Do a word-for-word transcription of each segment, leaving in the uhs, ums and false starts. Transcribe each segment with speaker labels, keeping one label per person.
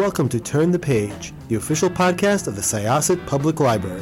Speaker 1: welcome to Turn the Page, the official podcast of the Syosset Public Library.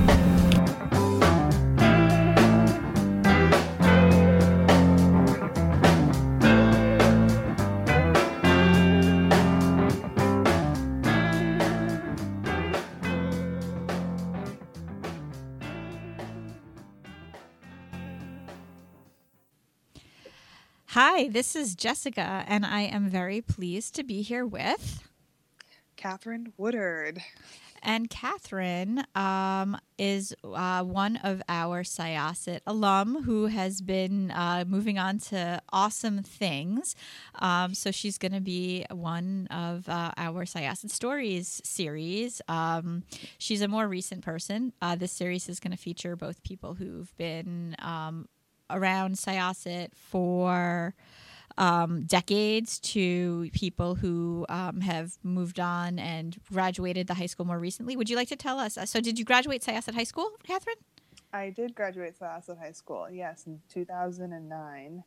Speaker 2: Hi, this is Jessica, and I am very pleased to be here with
Speaker 3: Catherine Woodard.
Speaker 2: And Catherine um, is uh, one of our Syosset alum who has been uh, moving on to awesome things. Um, so she's going to be one of uh, our Syosset Stories series. Um, she's a more recent person. Uh, this series is going to feature both people who've been um, around Syosset for um, decades to people who um, have moved on and graduated the high school more recently. Would you like to tell us? Uh, so did you graduate Syosset High School, Catherine?
Speaker 3: I did graduate Syosset High School, yes, in two thousand nine.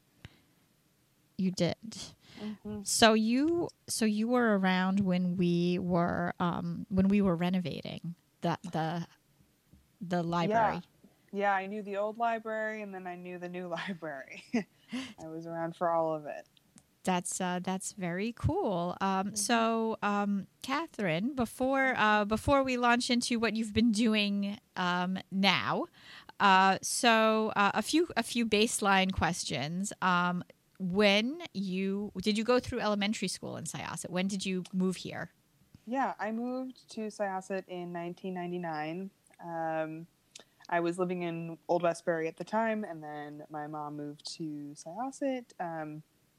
Speaker 2: You did.
Speaker 3: Mm-hmm.
Speaker 2: So you so you were around when we were um, when we were renovating the the the library.
Speaker 3: Yeah. Yeah, I knew the old library, and then I knew the new library. I was around for all of it.
Speaker 2: That's uh, that's very cool. Um,
Speaker 3: Mm-hmm.
Speaker 2: So, um, Catherine, before uh, before we launch into what you've been doing um, now, uh, so uh, a few a few baseline questions. Um, when you did you go through elementary school in Syosset? When did you move here?
Speaker 3: Yeah, I moved to Syosset in nineteen ninety-nine. Um, I was living in Old Westbury at the time, and then my mom moved to Syosset, um,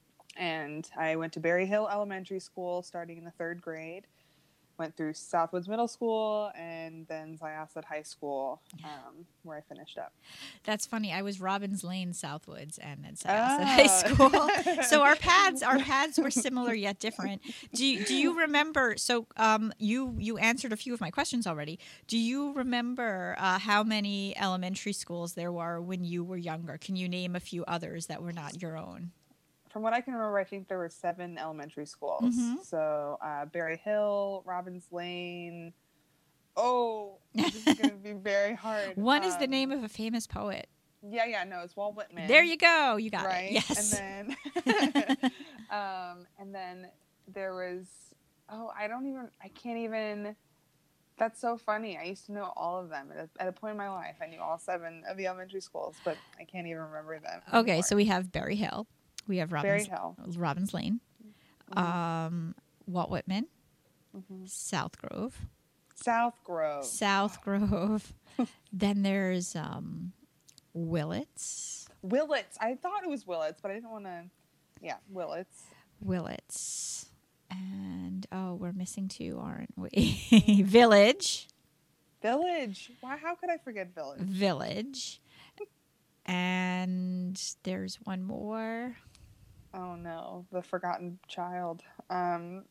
Speaker 3: and I went to Berry Hill Elementary School starting in the third grade, went through Southwoods Middle School, and then Syosset High School, um, where I finished up.
Speaker 2: That's funny. I was Robbins Lane Southwoods and then Syosset
Speaker 3: Oh.
Speaker 2: High School. So our paths, our paths were similar yet different. Do you, do you remember? So um, you you answered a few of my questions already. Do you remember uh, how many elementary schools there were when you were younger? Can you name a few others that were not your own?
Speaker 3: From what I can remember, I think there were seven elementary schools.
Speaker 2: Mm-hmm.
Speaker 3: So uh, Berry Hill, Robbins Lane. Oh, this is going to be very hard.
Speaker 2: One is
Speaker 3: um,
Speaker 2: the name of a famous poet.
Speaker 3: Yeah, yeah, no, it's Walt Whitman.
Speaker 2: There you go. You got
Speaker 3: right?
Speaker 2: it. Yes.
Speaker 3: And then, um, and then there was, oh, I don't even, I can't even, that's so funny. I used to know all of them. At a, at a point in my life, I knew all seven of the elementary schools, but I can't even remember them
Speaker 2: Okay,
Speaker 3: anymore.
Speaker 2: so we have Berry Hill. We have Robbins,
Speaker 3: Berry Hill.
Speaker 2: Robbins Lane,
Speaker 3: Mhm.
Speaker 2: um, Walt Whitman,
Speaker 3: Mhm.
Speaker 2: South Grove.
Speaker 3: South Grove.
Speaker 2: South Grove. Then there's um, Willits.
Speaker 3: Willits. I thought it was Willits, but I didn't want to. Yeah, Willits.
Speaker 2: Willits. And, oh, we're missing two, aren't we? Village.
Speaker 3: Village. Why? How could I forget Village?
Speaker 2: Village. And there's one more.
Speaker 3: Oh no, the Forgotten Child. Um,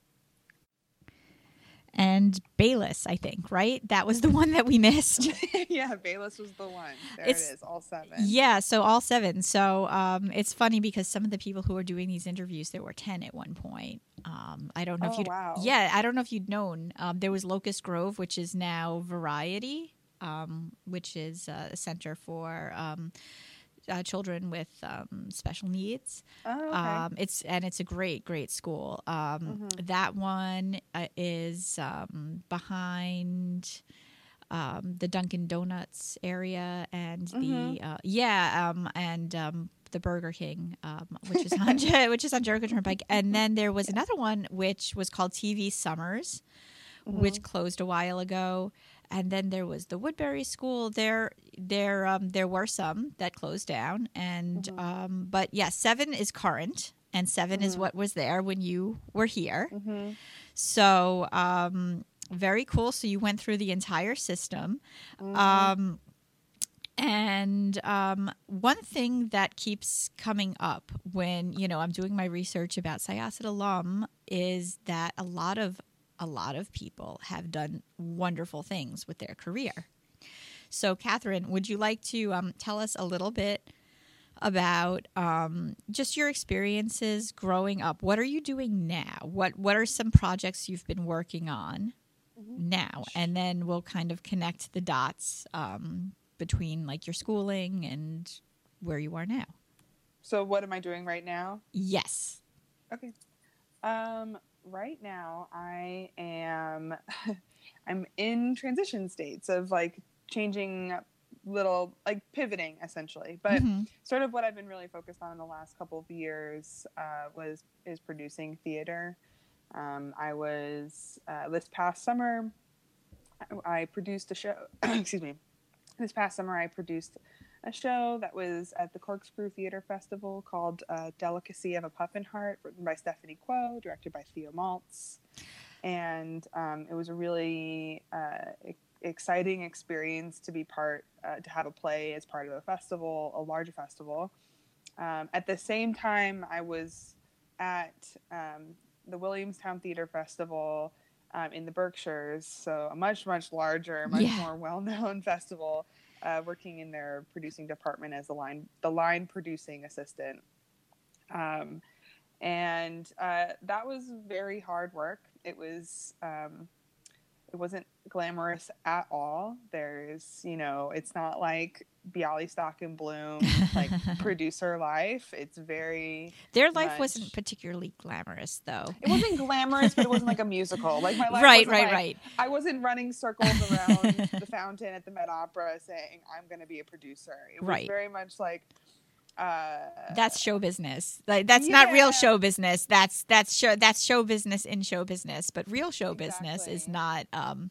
Speaker 2: And Bayless, I think, right? That was the one that we missed.
Speaker 3: yeah, Bayless was the one. There
Speaker 2: It's-
Speaker 3: it is, all seven.
Speaker 2: Yeah, so all seven. So um, it's funny because some of the people who are doing these interviews, there were ten at one point. Um, I don't know if
Speaker 3: Oh,
Speaker 2: you'd.
Speaker 3: wow.
Speaker 2: Yeah, I don't know if you'd known. Um, there was Locust Grove, which is now Variety, um, which is uh, a center for um, uh, children with um, special needs.
Speaker 3: Oh, okay.
Speaker 2: Um, it's and it's a great, great school. Um,
Speaker 3: Mhm.
Speaker 2: That one uh, is um, behind um, the Dunkin' Donuts area and the
Speaker 3: Mhm.
Speaker 2: uh, yeah, um, and um, the Burger King, um, which is on Je- which is on Jericho Turnpike. And then there was another one which was called T V Summers, which closed a while ago. And then there was the Woodbury School. There, there, um, there were some that closed down, and
Speaker 3: Mhm.
Speaker 2: um, but yeah, seven is current, and 7 is
Speaker 3: Mhm.
Speaker 2: what was there when you were here.
Speaker 3: Mm-hmm.
Speaker 2: So um, very cool. So you went through the entire system.
Speaker 3: Mhm.
Speaker 2: Um, and um, one thing that keeps coming up when, you know, I'm doing my research about Syosset alum is that a lot of a lot of people have done wonderful things with their career. So, Catherine, would you like to um, tell us a little bit about um, just your experiences growing up. What are you doing now? What What are some projects you've been working on
Speaker 3: Mm-hmm.
Speaker 2: now? And then we'll kind of connect the dots um, between like your schooling and where you are now.
Speaker 3: So what am I doing right now?
Speaker 2: Yes.
Speaker 3: Okay. Um, right now I am, I'm in transition states of like changing little, like pivoting essentially. But
Speaker 2: Mm-hmm.
Speaker 3: sort of what I've been really focused on in the last couple of years uh, was, is producing theater. Um, I was, uh, this past summer, I produced a show, excuse me, this past summer I produced a show that was at the Corkscrew Theater Festival called uh, Delicacy of a Puffin Heart, written by Stephanie Quo, directed by Theo Maltz. And um, it was a really uh, e- exciting experience to be part, uh, to have a play as part of a festival, a larger festival. Um, at the same time, I was at um, the Williamstown Theater Festival um, in the Berkshires, so a much, much larger, much
Speaker 2: Yeah.
Speaker 3: more well-known festival, uh, working in their producing department as the line, the line producing assistant. Um, and uh, that was very hard work. It was, um, it wasn't glamorous at all. There's, you know, it's not like Bialystok and Bloom, like producer life. It's very
Speaker 2: Their life
Speaker 3: much...
Speaker 2: wasn't particularly glamorous, though.
Speaker 3: It wasn't glamorous, but it wasn't like a musical. Like my life
Speaker 2: right,
Speaker 3: wasn't
Speaker 2: right,
Speaker 3: like,
Speaker 2: right.
Speaker 3: I wasn't running circles around the fountain at the Met Opera saying I'm going to be a producer. It was
Speaker 2: right.
Speaker 3: very much like. Uh,
Speaker 2: that's show business. Like that's yeah. not real show business. That's that's show that's show business in show business. But real show exactly. business is not. Um,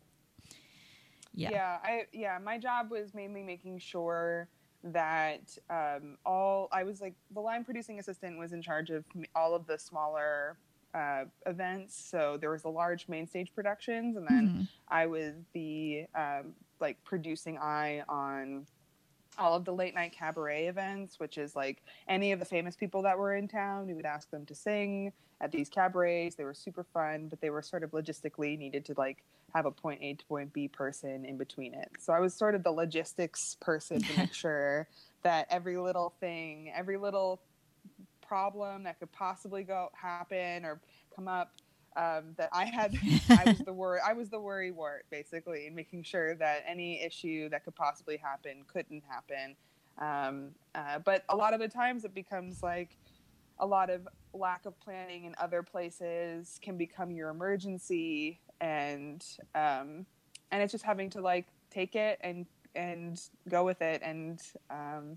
Speaker 2: yeah.
Speaker 3: Yeah. I yeah. My job was mainly making sure that um, all I was like the line producing assistant was in charge of all of the smaller uh, events. So there was the large main stage productions, and then mm-hmm. I was the um, like producing eye on all of the late night cabaret events, which is like any of the famous people that were in town. We would ask them to sing at these cabarets. They were super fun, but they were sort of logistically needed to like have a point A to point B person in between it. So I was sort of the logistics person to make sure that every little thing, every little problem that could possibly go happen or come up, Um, that I had, I was the worry, I was the worry wart basically, in making sure that any issue that could possibly happen couldn't happen. Um, uh, but a lot of the times it becomes like a lot of lack of planning in other places can become your emergency, and um, and it's just having to like take it and and go with it and um,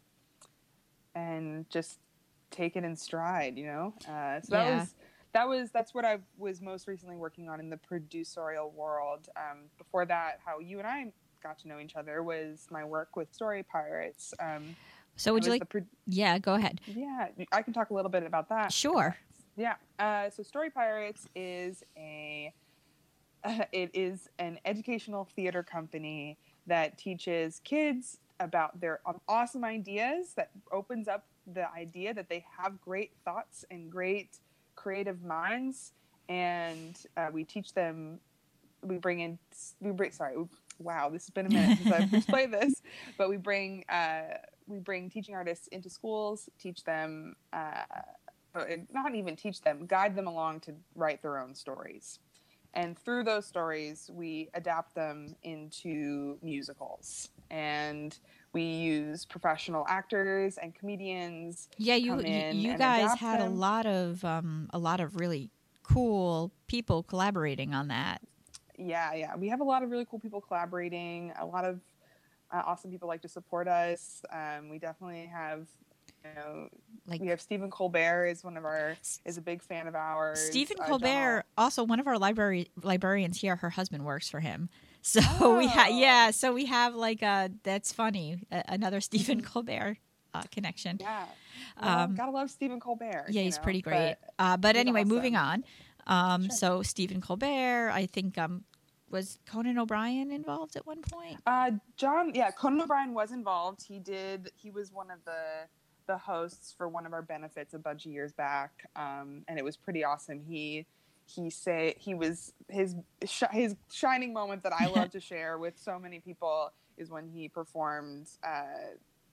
Speaker 3: and just take it in stride, you know. Uh, so that
Speaker 2: yeah.
Speaker 3: was. That was that's what I was most recently working on in the producerial world. Um, before that, how you and I got to know each other was my work with Story Pirates. Um,
Speaker 2: so would you like? Pro- yeah, go ahead.
Speaker 3: Yeah, I can talk a little bit about that.
Speaker 2: Sure.
Speaker 3: Yeah. Uh, so Story Pirates is a uh, it is an educational theater company that teaches kids about their um, awesome ideas. That opens up the idea that they have great thoughts and great creative minds, and uh, we teach them. We bring in. We bring. Sorry. Wow, this has been a minute since I've explained this, but we bring uh, we bring teaching artists into schools, teach them, uh, not even teach them, guide them along to write their own stories, and through those stories, we adapt them into musicals, and we use professional actors and comedians.
Speaker 2: Yeah, you you guys had them. a lot of um, a lot of really cool people collaborating on that.
Speaker 3: Yeah, yeah, we have a lot of really cool people collaborating. A lot of uh, awesome people like to support us. Um, we definitely have, you know, like we have Stephen Colbert is one of our is a big fan of ours.
Speaker 2: Stephen
Speaker 3: uh,
Speaker 2: Colbert, also one of our library librarians here. Her husband works for him. So oh. we have, yeah. So we have like a that's funny uh, another Stephen Colbert uh, connection.
Speaker 3: Yeah, well, um, gotta love Stephen Colbert.
Speaker 2: Yeah, he's
Speaker 3: know,
Speaker 2: pretty great.
Speaker 3: But,
Speaker 2: uh, but anyway,
Speaker 3: awesome.
Speaker 2: moving on. Um,
Speaker 3: sure.
Speaker 2: So Stephen Colbert, I think, um, was Conan O'Brien involved at one point?
Speaker 3: Uh, John, yeah, Conan O'Brien was involved. He did. He was one of the the hosts for one of our benefits a bunch of years back, um, and it was pretty awesome. He. He say he was his sh- his shining moment that I love to share with so many people is when he performed uh,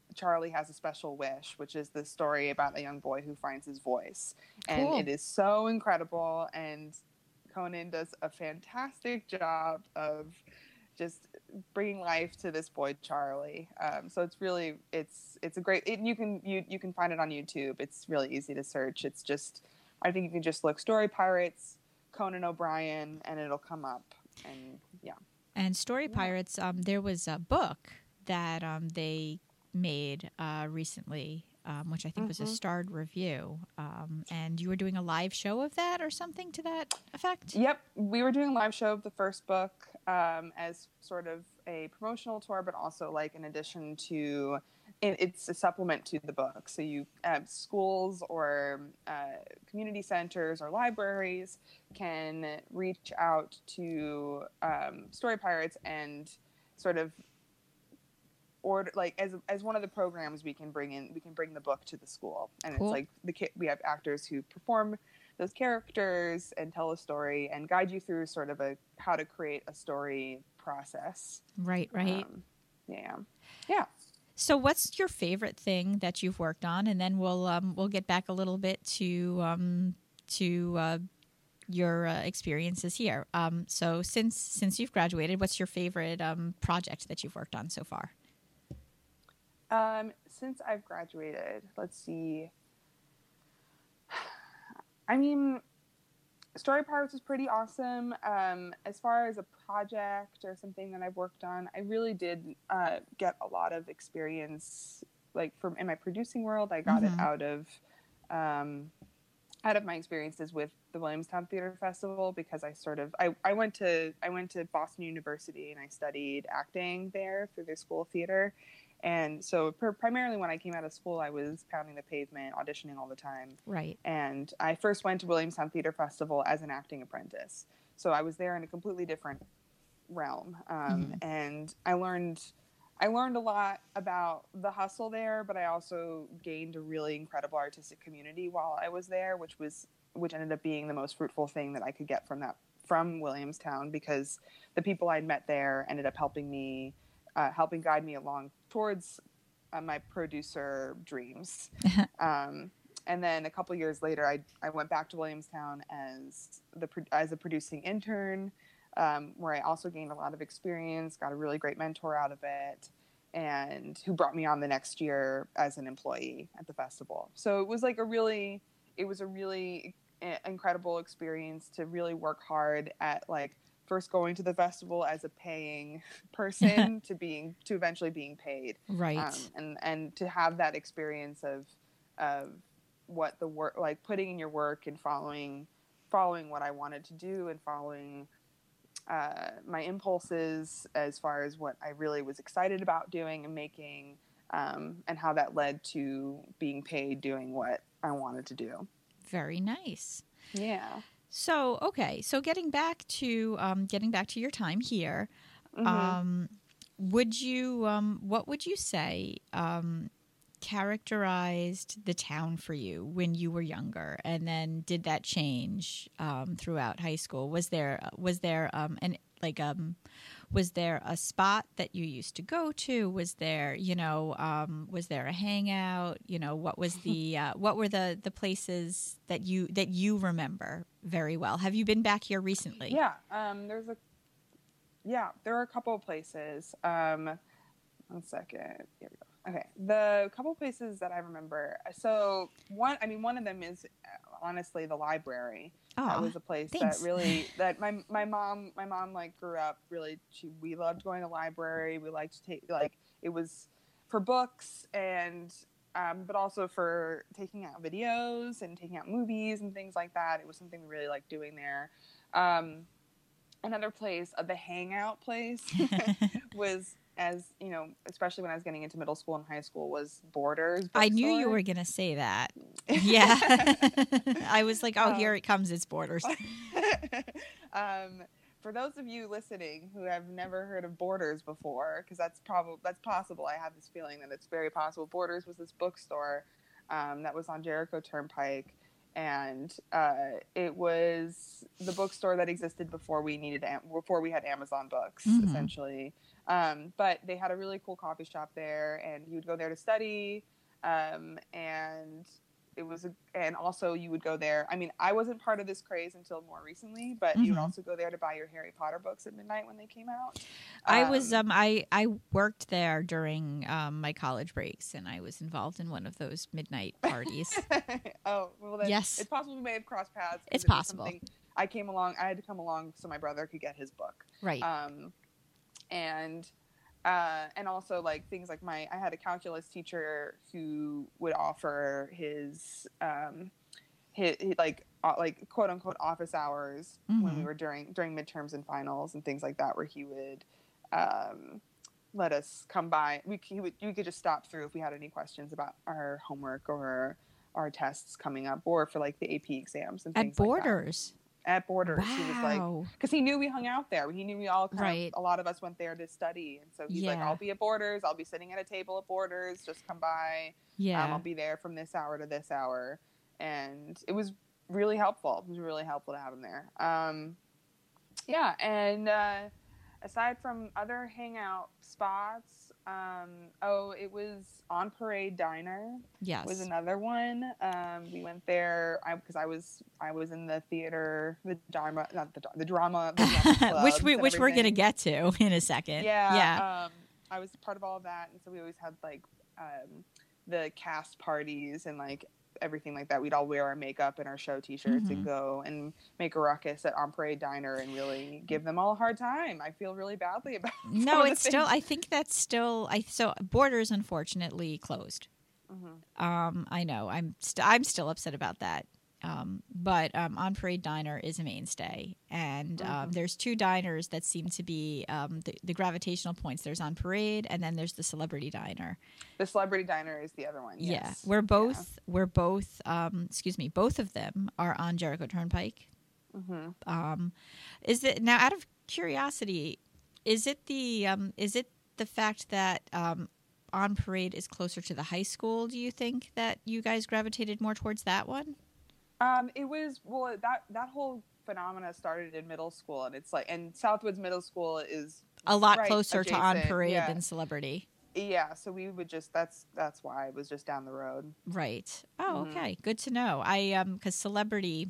Speaker 3: Charlie Has a Special Wish, which is the story about a young boy who finds his voice. And
Speaker 2: Cool.
Speaker 3: it is so incredible. And Conan does a fantastic job of just bringing life to this boy Charlie. Um, so it's really it's it's a great. It, you can you you can find it on YouTube. It's really easy to search. It's just I think you can just look Story Pirates, Conan O'Brien, and it'll come up. And yeah.
Speaker 2: And Story Pirates, um, there was a book that um, they made uh, recently, um, which I think
Speaker 3: Mm-hmm.
Speaker 2: was a starred review. Um, and you were doing a live show of that or something to that effect?
Speaker 3: Yep, we were doing a live show of the first book um, as sort of a promotional tour, but also like in addition to, it, it's a supplement to the book. So you uh, schools or uh, community centers or libraries can reach out to um, Story Pirates and sort of order like as as one of the programs we can bring in we can bring the book to the school, and
Speaker 2: Cool.
Speaker 3: it's like the ki- we have actors who perform those characters and tell a story and guide you through sort of a how to create a story process.
Speaker 2: Right, right.
Speaker 3: Um, yeah, yeah.
Speaker 2: So, what's your favorite thing that you've worked on? And then we'll um, we'll get back a little bit to um, to uh, your uh, experiences here. Um, so, since since you've graduated, what's your favorite um, project that you've worked on so far?
Speaker 3: Um, since I've graduated, let's see. I mean, Story Pirates is pretty awesome. Um, as far as a project or something that I've worked on, I really did uh, get a lot of experience. Like from in my producing world, I got
Speaker 2: Mhm.
Speaker 3: it out of um, out of my experiences with the Williamstown Theater Festival, because I sort of I, I went to I went to Boston University and I studied acting there through their school of theater. And so pr- primarily when I came out of school, I was pounding the pavement, auditioning all the time.
Speaker 2: Right.
Speaker 3: And I first went to Williamstown Theater Festival as an acting apprentice. So I was there in a completely different realm. Um,
Speaker 2: Mhm.
Speaker 3: And I learned, I learned a lot about the hustle there, but I also gained a really incredible artistic community while I was there, which was, which ended up being the most fruitful thing that I could get from that, from Williamstown, because the people I'd met there ended up helping me Uh, helping guide me along towards uh, my producer dreams. um, and then a couple years later, I, I went back to Williamstown as the as a producing intern, um, where I also gained a lot of experience, got a really great mentor out of it, and who brought me on the next year as an employee at the festival. So it was like a really, it was a really incredible experience to really work hard at like first going to the festival as a paying person to being to eventually being paid,
Speaker 2: Right.
Speaker 3: um, and and to have that experience of of what the work like putting in your work and following following what I wanted to do and following uh, my impulses as far as what I really was excited about doing and making, um, and how that led to being paid doing what I wanted to do.
Speaker 2: Very nice.
Speaker 3: Yeah.
Speaker 2: So, okay. So, getting back to um, getting back to your time here,
Speaker 3: Mm-hmm.
Speaker 2: um, would you um, what would you say um, characterized the town for you when you were younger, and then did that change um, throughout high school? Was there was there um, an like um was there a spot that you used to go to? Was there, you know, um, was there a hangout? You know, what was the uh, what were the, the places that you that you remember very well? Have you been back here recently?
Speaker 3: Yeah, um, there's a yeah, there are a couple of places. Um, one second. Here we go. Okay, the couple of places that I remember. So one, I mean, one of them is honestly the library.
Speaker 2: Aw,
Speaker 3: That was a place
Speaker 2: thanks.
Speaker 3: that really that my my mom my mom like grew up really. She we loved going to the library. We liked to take like it was for books and. Um, but also for taking out videos and taking out movies and things like that. It was something we really liked doing there. Um, another place, uh, the hangout place, was, as you know, especially when I was getting into middle school and high school, was Borders.
Speaker 2: I knew you
Speaker 3: bookstore.
Speaker 2: were going to say that. Yeah. I was like, oh,
Speaker 3: Um,
Speaker 2: here it comes. It's Borders.
Speaker 3: um, for those of you listening who have never heard of Borders before, because that's probably that's possible. I have this feeling that it's very possible. Borders was this bookstore um, that was on Jericho Turnpike, and uh, it was the bookstore that existed before we needed Am- before we had Amazon Books,
Speaker 2: Mhm.
Speaker 3: essentially. Um, but they had a really cool coffee shop there, and he would go there to study. Um, and it was, a, and also you would go there. I mean, I wasn't part of this craze until more recently, but mm-hmm. you would also go there to buy your Harry Potter books at midnight when they came out.
Speaker 2: I um, was, um, I, I worked there during um, my college breaks, and I was involved in one of those midnight parties.
Speaker 3: Oh, well then,
Speaker 2: yes,
Speaker 3: it's possible we may have crossed paths.
Speaker 2: It's possible.
Speaker 3: I came along. I had to come along so my brother could get his book.
Speaker 2: Right.
Speaker 3: Um, and. Uh, and also like things like my, I had a calculus teacher who would offer his, um, his, his like, uh, like quote unquote office hours mm-hmm. when we were during, during midterms and finals and things like that, where he would, um, let us come by. We, he would, you could just stop through if we had any questions about our homework or our tests coming up, or for like the A P exams and things
Speaker 2: at Borders.
Speaker 3: Like that. At Borders.
Speaker 2: Wow.
Speaker 3: He was like, because he knew we hung out there. He knew we all kind
Speaker 2: right.
Speaker 3: of, a lot of us went there to study. And so he's
Speaker 2: yeah.
Speaker 3: like, I'll be at Borders. I'll be sitting at a table at Borders. Just come by.
Speaker 2: Yeah.
Speaker 3: Um, I'll be there from this hour to this hour. And it was really helpful. It was really helpful to have him there. Um, yeah. And uh, aside from other hangout spots, um, oh, it was On Parade Diner.
Speaker 2: Yes,
Speaker 3: was another one. Um, we went there because I, I was I was in the theater, the drama, not the the drama, the drama
Speaker 2: which we which we're gonna get to in a second.
Speaker 3: Yeah,
Speaker 2: yeah.
Speaker 3: Um, I was part of all of that, and so we always had like um, the cast parties and like everything like that. We'd all wear our makeup and our show T-shirts mm-hmm. and go and make a ruckus at On Parade Diner and really give them all a hard time. I feel really badly about.
Speaker 2: No, it's still. I think that's still. I so Borders unfortunately closed. Mm-hmm. Um, I know. I'm. St- I'm still upset about that. Um, but um, On Parade Diner is a mainstay, and mm-hmm. um, there's two diners that seem to be um, the, the gravitational points. There's On Parade, and then there's the Celebrity Diner.
Speaker 3: The Celebrity Diner is the other one. Yes.
Speaker 2: Yeah, we're both. Yeah. We're both. Um, excuse me. Both of them are on Jericho Turnpike. Mm-hmm. Um, is it now? Out of curiosity, is it the um, is it the fact that um, On Parade is closer to the high school? Do you think that you guys gravitated more towards that one?
Speaker 3: Um, it was, well, that, that whole phenomena started in middle school, and it's like, and Southwoods Middle School is
Speaker 2: a lot
Speaker 3: right
Speaker 2: closer
Speaker 3: adjacent.
Speaker 2: to On Parade
Speaker 3: yeah.
Speaker 2: than Celebrity.
Speaker 3: Yeah, so we would just, that's, that's why it was just down the road.
Speaker 2: Right. Oh,
Speaker 3: mm-hmm.
Speaker 2: okay. Good to know. I, um, cause Celebrity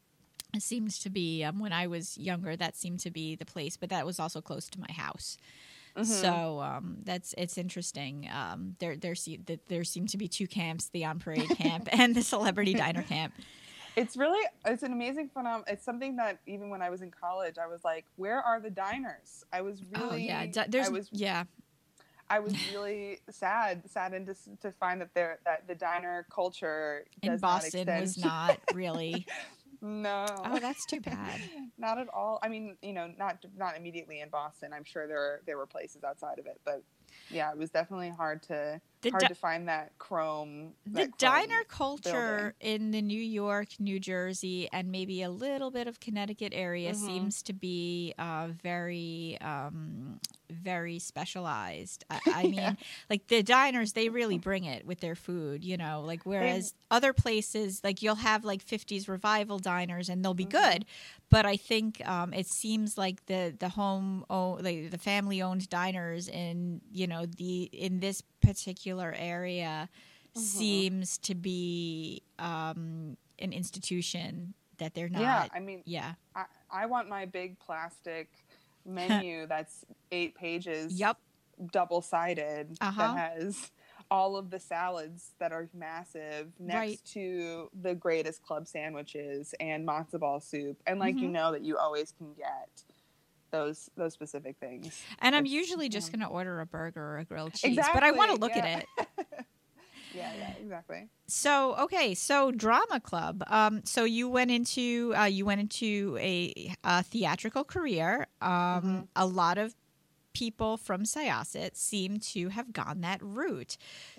Speaker 2: seems to be, um, when I was younger, that seemed to be the place, but that was also close to my house. Mm-hmm. So um, that's it's interesting. Um, there there se- there seem to be two camps: the On Parade camp and the Celebrity Diner camp.
Speaker 3: It's really it's an amazing phenomenon. It's something that even when I was in college, I was like, "Where are the diners?" I was really
Speaker 2: oh yeah, D- there's
Speaker 3: I was,
Speaker 2: yeah.
Speaker 3: I was really sad, saddened to to find that there that the diner culture does
Speaker 2: in Boston
Speaker 3: not
Speaker 2: was not really.
Speaker 3: No.
Speaker 2: Oh, that's too bad.
Speaker 3: Not at all. I mean, you know, not not immediately in Boston. I'm sure there were, there were places outside of it, but yeah, it was definitely hard to the hard di- to find that chrome. That
Speaker 2: the
Speaker 3: chrome
Speaker 2: diner culture
Speaker 3: building.
Speaker 2: in the New York, New Jersey, and maybe a little bit of Connecticut area mm-hmm. seems to be uh, very, um, very specialized. I, I mean, yeah. like the diners, they really bring it with their food, you know, like whereas they, other places, like you'll have like fifties revival diners and they'll be mm-hmm. good. But I think um, it seems like the the home, oh, like the family owned diners in you know the in this particular area mm-hmm. seems to be um, an institution that they're not.
Speaker 3: Yeah, I mean,
Speaker 2: yeah,
Speaker 3: I, I want my big plastic menu that's eight pages.
Speaker 2: Yep,
Speaker 3: double sided
Speaker 2: uh-huh.
Speaker 3: that has all of the salads that are massive next
Speaker 2: right.
Speaker 3: to the greatest club sandwiches and matzo ball soup, and like mm-hmm. you know that you always can get those those specific things.
Speaker 2: And I'm
Speaker 3: it's,
Speaker 2: usually just
Speaker 3: yeah.
Speaker 2: going to order a burger or a grilled cheese,
Speaker 3: exactly,
Speaker 2: but I want to look
Speaker 3: yeah.
Speaker 2: at it.
Speaker 3: yeah, yeah, exactly.
Speaker 2: So okay, so drama club. Um, so you went into uh, you went into a, a theatrical career. Um, mm-hmm. A lot of people from Syosset seem to have gone that route.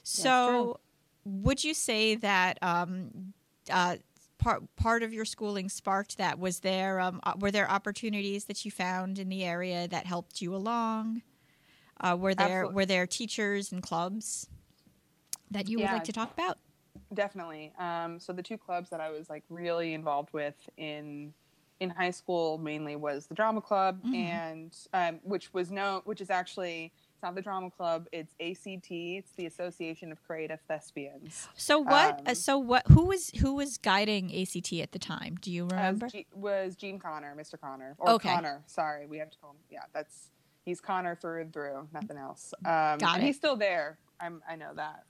Speaker 2: So would you say that um, uh, part part of your schooling sparked that? Was there um, uh, were there opportunities that you found in the area that helped you along? Uh, were there
Speaker 3: Absolutely.
Speaker 2: were there teachers and clubs that you
Speaker 3: yeah,
Speaker 2: would like to talk about?
Speaker 3: Definitely. Um, so the two clubs that I was like really involved with in in high school mainly was the drama club,
Speaker 2: Mhm.
Speaker 3: and um, which was no, which is actually it's not the drama club. It's A C T. It's the Association of Creative Thespians.
Speaker 2: So what? uh,
Speaker 3: Um,
Speaker 2: So what? Who was who was guiding A C T at the time? Do you
Speaker 3: as
Speaker 2: remember?
Speaker 3: G- was Gene Connor, Mister Connor, or
Speaker 2: Okay.
Speaker 3: Connor. Sorry, we have to call him. Yeah, that's he's Connor through and through. Nothing else. Um,
Speaker 2: Got
Speaker 3: and
Speaker 2: it.
Speaker 3: he's still there. I'm. I know that.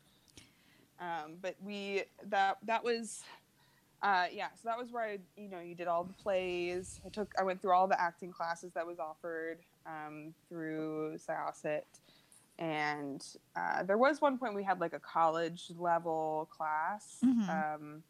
Speaker 3: Um, but we that that was. Uh, yeah, so that was where I, you know, you did all the plays. I took, I went through all the acting classes that was offered um, through Syosset, and uh, there was one point we had like a college level class
Speaker 2: Mhm.
Speaker 3: um,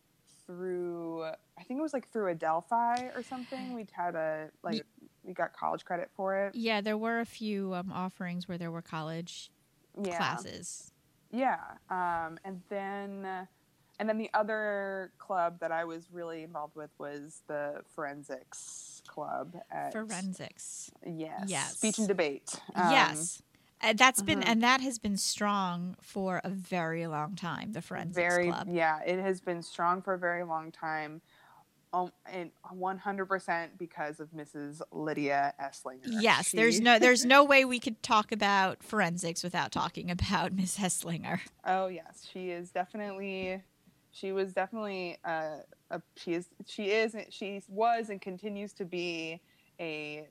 Speaker 3: through, I think it was like through Adelphi or something. We'd had a like we got college credit for it.
Speaker 2: Yeah, there were a few um, offerings where there were college
Speaker 3: Yeah,
Speaker 2: classes.
Speaker 3: yeah, um, and then. Uh, And then the other club that I was really involved with was the Forensics Club. At,
Speaker 2: Forensics.
Speaker 3: Yes.
Speaker 2: Yes.
Speaker 3: Speech and debate. Um,
Speaker 2: Yes. Uh, that's been,
Speaker 3: mhm.
Speaker 2: and that has been strong for a very long time, the Forensics
Speaker 3: Very,
Speaker 2: Club.
Speaker 3: yeah, it has been strong for a very long time. Um, and one hundred percent because of Missus Lydia Esslinger.
Speaker 2: Yes,
Speaker 3: She-
Speaker 2: there's no there's no way we could talk about forensics without talking about Miss Hesslinger.
Speaker 3: Oh yes, she is definitely. She was definitely. Uh, a, she is. She is. She was and continues to be a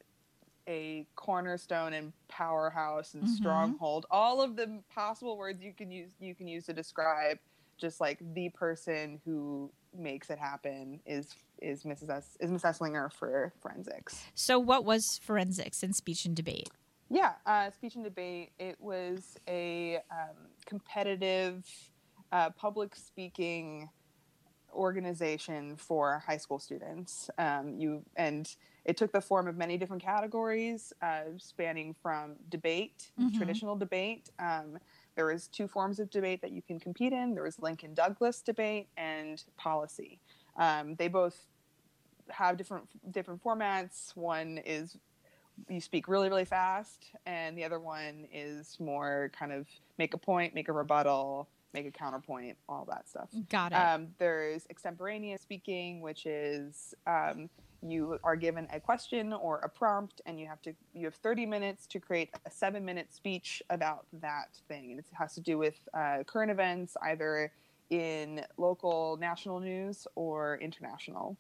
Speaker 3: a cornerstone and powerhouse and
Speaker 2: Mhm.
Speaker 3: stronghold. All of the possible words you can use. You can use to describe just like the person who makes it happen is is Missus S, is Miss Esslinger for forensics.
Speaker 2: So what was forensics and speech and debate?
Speaker 3: Yeah, uh, speech and debate. It was a um, competitive uh, public speaking organization for high school students. Um, you and it took the form of many different categories, uh, spanning from debate,
Speaker 2: Mhm.
Speaker 3: traditional debate. Um, there was two forms of debate that you can compete in. There was Lincoln Douglas debate and policy. Um, they both have different different formats. One is you speak really, really fast, and the other one is more kind of make a point, make a rebuttal, make a counterpoint, all that stuff.
Speaker 2: Got it.
Speaker 3: Um, there's extemporaneous speaking, which is um, you are given a question or a prompt, and you have to you have thirty minutes to create a seven minute speech about that thing, and it has to do with uh, current events, either in local, national news or international.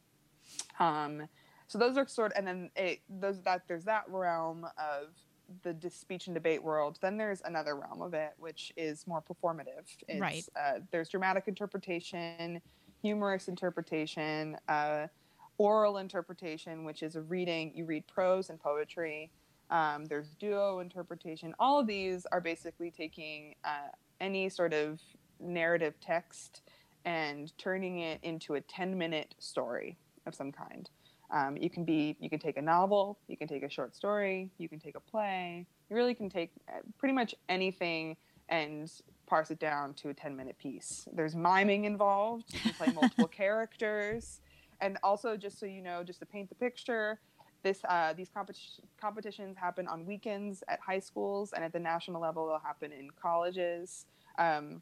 Speaker 3: Um, so those are sort of, and then it, those that there's that realm of the dis- speech and debate world. Then there's another realm of it, which is more performative. It's,
Speaker 2: Right.
Speaker 3: Uh, there's dramatic interpretation, humorous interpretation, uh, oral interpretation, which is a reading. You read prose and poetry. Um, there's duo interpretation. All of these are basically taking uh, any sort of narrative text and turning it into a ten minute story of some kind. Um, you can be, you can take a novel, you can take a short story, you can take a play. You really can take pretty much anything and parse it down to a ten minute piece. There's miming involved. You can play multiple characters. And also, just so you know, just to paint the picture, this uh, these competi- competitions happen on weekends at high schools, and at the national level, they'll happen in colleges. Um,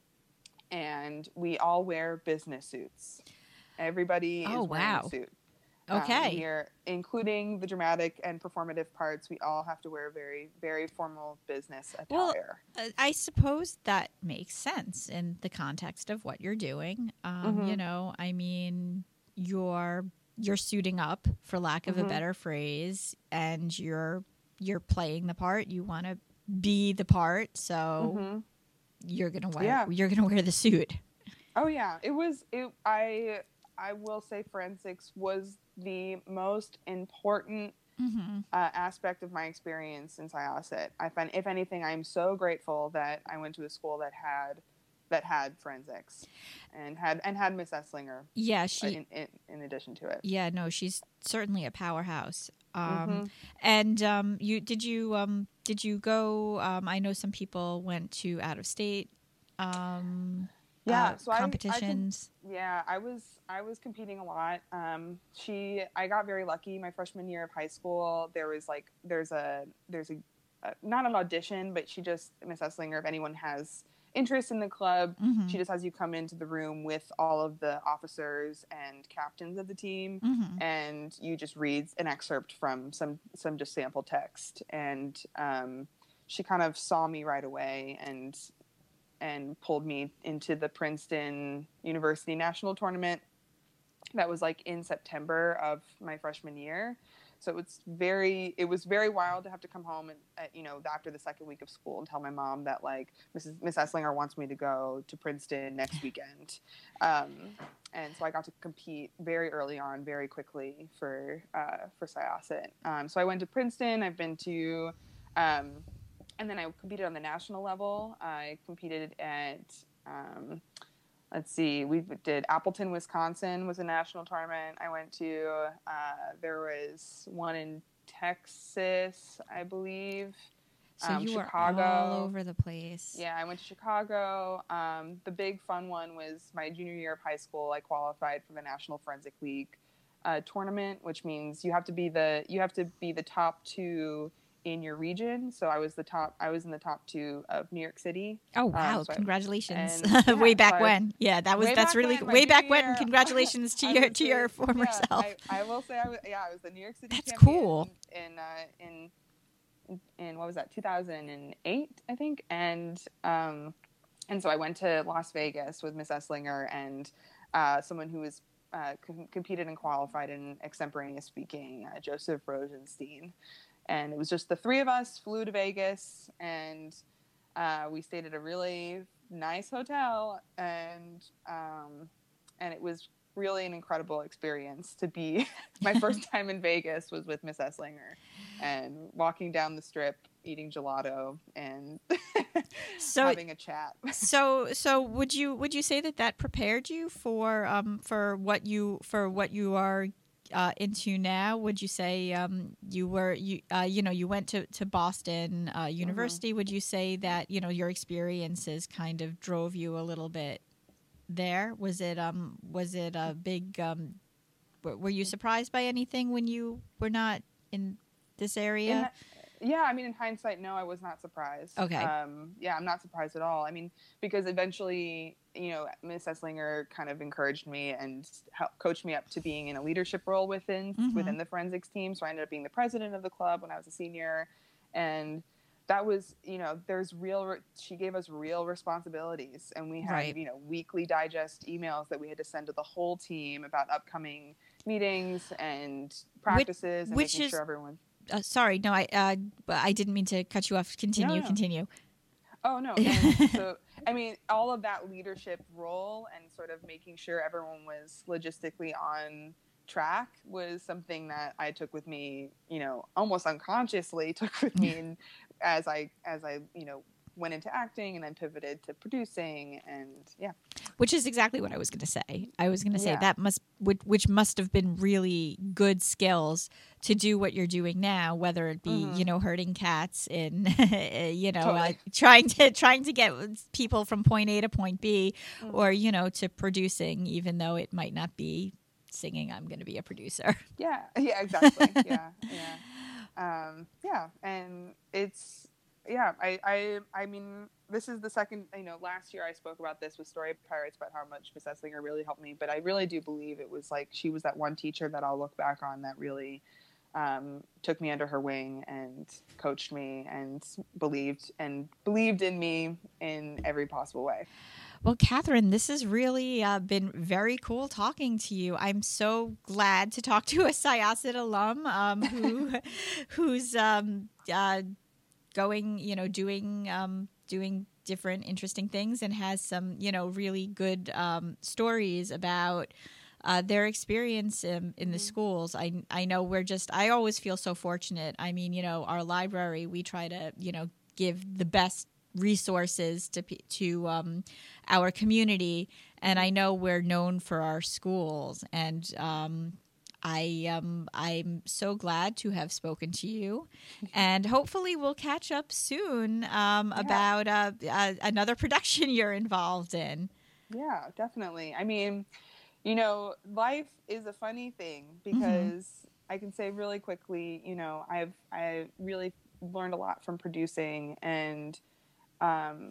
Speaker 3: and we all wear business suits. Everybody
Speaker 2: Oh,
Speaker 3: is wearing
Speaker 2: wow.
Speaker 3: a suit.
Speaker 2: Okay.
Speaker 3: Um, we are, including the dramatic and performative parts, we all have to wear very, very formal business
Speaker 2: Well,
Speaker 3: attire.
Speaker 2: Uh, I suppose that makes sense in the context of what you're doing. Um,
Speaker 3: Mhm.
Speaker 2: You know, I mean, you're you're suiting up, for lack of a
Speaker 3: Mhm.
Speaker 2: better phrase, and you're you're playing the part. You want to be the part, so
Speaker 3: Mhm.
Speaker 2: you're gonna wear
Speaker 3: Yeah.
Speaker 2: you're gonna wear the suit.
Speaker 3: Oh yeah, it was. It, I I will say forensics was the most important
Speaker 2: Mm-hmm.
Speaker 3: uh, aspect of my experience in Syosset. I find, if anything, I'm so grateful that I went to a school that had that had forensics and had and had Miss Esslinger
Speaker 2: Yeah, she.
Speaker 3: in, in in addition to it.
Speaker 2: Yeah, no, she's certainly a powerhouse. Um,
Speaker 3: Mhm.
Speaker 2: And um, you did you um, did you go? Um, I know some people went to out of state. Um,
Speaker 3: Yeah,
Speaker 2: uh,
Speaker 3: so I- I can-
Speaker 2: competitions.
Speaker 3: Yeah, I was I was competing a lot. Um, she I got very lucky my freshman year of high school. There was like there's a there's a, a not an audition, but she just Miss Esslinger. If anyone has interest in the club.
Speaker 2: Mm-hmm.
Speaker 3: She just has you come into the room with all of the officers and captains of the team,
Speaker 2: Mm-hmm.
Speaker 3: and you just read an excerpt from some some just sample text. And um, she kind of saw me right away and and pulled me into the Princeton University National Tournament. That was like in September of my freshman year. So it's very, it was very wild to have to come home and, uh, you know, after the second week of school and tell my mom that like Missus Miss Esslinger wants me to go to Princeton next weekend. Um, and so I got to compete very early on, very quickly for, uh, for Syosset. Um, so I went to Princeton. I've been to, um, and then I competed on the national level. I competed at, um, let's see, we did Appleton, Wisconsin was a national tournament I went to. Uh, there was one in Texas, I believe.
Speaker 2: So
Speaker 3: um,
Speaker 2: you
Speaker 3: Chicago.
Speaker 2: were all over the place.
Speaker 3: Yeah, I went to Chicago. Um, the big fun one was my junior year of high school. I qualified for the National Forensic League uh, tournament, which means you have to be the you have to be the top two in your region. So I was the top. I was in the top two of New York City.
Speaker 2: Oh wow!
Speaker 3: Um, so
Speaker 2: Congratulations!
Speaker 3: I, and, yeah,
Speaker 2: way back
Speaker 3: so I,
Speaker 2: when, yeah, that was
Speaker 3: way
Speaker 2: that's
Speaker 3: back
Speaker 2: really
Speaker 3: when, my
Speaker 2: way back
Speaker 3: junior
Speaker 2: when.
Speaker 3: year,
Speaker 2: Congratulations to
Speaker 3: I
Speaker 2: your
Speaker 3: was
Speaker 2: to
Speaker 3: the-
Speaker 2: your former
Speaker 3: yeah,
Speaker 2: self.
Speaker 3: I, I will say, I was, yeah, I was the New York City
Speaker 2: That's
Speaker 3: champion
Speaker 2: cool.
Speaker 3: in uh, in in what was that, two thousand eight, I think, and um, and so I went to Las Vegas with Miss Esslinger and uh, someone who was uh, com- competed and qualified in extemporaneous speaking, uh, Joseph Rosenstein, and it was just the three of us flew to Vegas, and uh, we stayed at a really nice hotel, and um, and it was really an incredible experience to be. My first time in Vegas was with Miss Esslinger, and walking down the strip, eating gelato, and
Speaker 2: So-
Speaker 3: having a chat.
Speaker 2: So so would you would you say that that prepared you for um for what you for what you are uh, into now? Would you say um you were you uh, you know you went to to Boston uh, University? Would you say that you know your experiences kind of drove you a little bit there? Was it um was it a big um w- were you surprised by anything when you were not in this area?
Speaker 3: In that- yeah, I mean, in hindsight, no, I was not surprised.
Speaker 2: Okay.
Speaker 3: Um, yeah, I'm not surprised at all. I mean, because eventually, you know, Miss Esslinger kind of encouraged me and helped coach me up to being in a leadership role within
Speaker 2: Mhm.
Speaker 3: within the forensics team. So I ended up being the president of the club when I was a senior, and that was, you know, there's real. Re- she gave us real responsibilities, and we had,
Speaker 2: Right.
Speaker 3: you know, weekly digest emails that we had to send to the whole team about upcoming meetings and practices, and
Speaker 2: which
Speaker 3: making
Speaker 2: is-
Speaker 3: sure everyone.
Speaker 2: Uh, sorry, no, I uh, I didn't mean to cut you off. Continue,
Speaker 3: No, no.
Speaker 2: continue.
Speaker 3: Oh no! And so I mean, all of that leadership role and sort of making sure everyone was logistically on track was something that I took with me, you know, almost unconsciously took with me and as I as I you know went into acting and then pivoted to producing, and yeah.
Speaker 2: Which is exactly what I was going to say. I was going to say
Speaker 3: Yeah.
Speaker 2: that must, which, which must have been really good skills to do what you're doing now, whether it be,
Speaker 3: Mhm.
Speaker 2: you know, herding cats in, you know, uh,
Speaker 3: Totally.
Speaker 2: trying to trying to get people from point A to point B,
Speaker 3: Mhm.
Speaker 2: or you know, to producing, even though it might not be singing. I'm going to be a producer.
Speaker 3: Yeah, yeah, exactly. yeah, yeah, um, yeah, and it's yeah. I, I, I mean, this is the second. You know, last year I spoke about this with Story Pirates about how much Miss Esslinger really helped me, but I really do believe it was like she was that one teacher that I'll look back on that really um, took me under her wing and coached me and believed and believed in me in every possible way.
Speaker 2: Well, Catherine, this has really uh, been very cool talking to you. I'm so glad to talk to a Syosset alum um, who, who's um, uh, going, you know, doing um, doing different interesting things and has some, you know, really good um, stories about uh, their experience in, in the schools. I I know we're just. I always feel so fortunate. I mean, you know, our library, we try to, you know, give the best resources to pe- to um, our community, and I know we're known for our schools, and um, I um, I'm so glad to have spoken to you, and hopefully we'll catch up soon um,
Speaker 3: Yeah.
Speaker 2: about uh, uh, another production you're involved in.
Speaker 3: Yeah, definitely. I mean, you know, life is a funny thing because I can say really quickly, you know, I've I really learned a lot from producing, and um,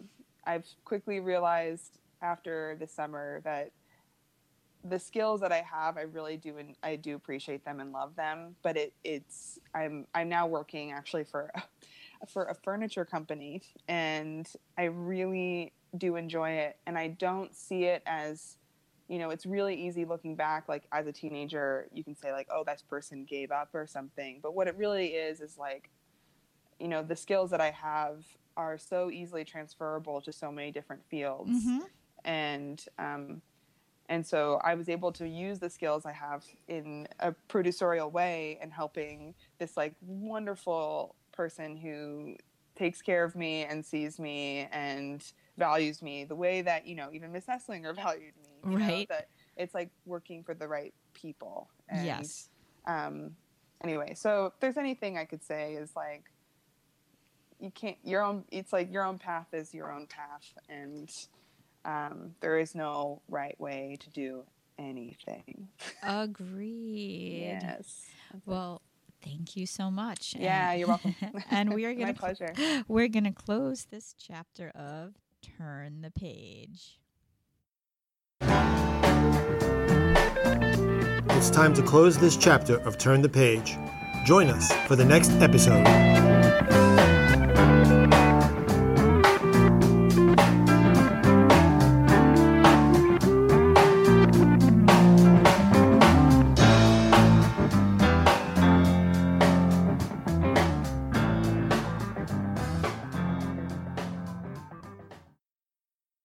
Speaker 3: I've quickly realized after the summer that the skills that I have, I really do, and I do appreciate them and love them. But it, it's I'm I'm now working actually for for a furniture company, and I really do enjoy it. And I don't see it as, you know, it's really easy looking back. Like as a teenager, you can say like, oh, this person gave up or something. But what it really is is like, you know, the skills that I have are so easily transferable to so many different fields.
Speaker 2: Mm-hmm.
Speaker 3: And um, and so I was able to use the skills I have in a producerial way and helping this like wonderful person who takes care of me and sees me and values me the way that, you know, even Miss Esslinger valued me. You
Speaker 2: Right.
Speaker 3: know, that it's like working for the right people. And,
Speaker 2: Yes.
Speaker 3: Um, anyway, so if there's anything I could say is like, you can't, your own, it's like your own path is your own path. And um, there is no right way to do anything.
Speaker 2: Agreed.
Speaker 3: Yes.
Speaker 2: Well, thank you so much.
Speaker 3: Yeah,
Speaker 2: And-
Speaker 3: you're welcome.
Speaker 2: and we are
Speaker 3: My
Speaker 2: gonna
Speaker 3: pleasure.
Speaker 2: we're gonna close this chapter of Turn the Page.
Speaker 1: It's time to close this chapter of Turn the Page. Join us for the next episode.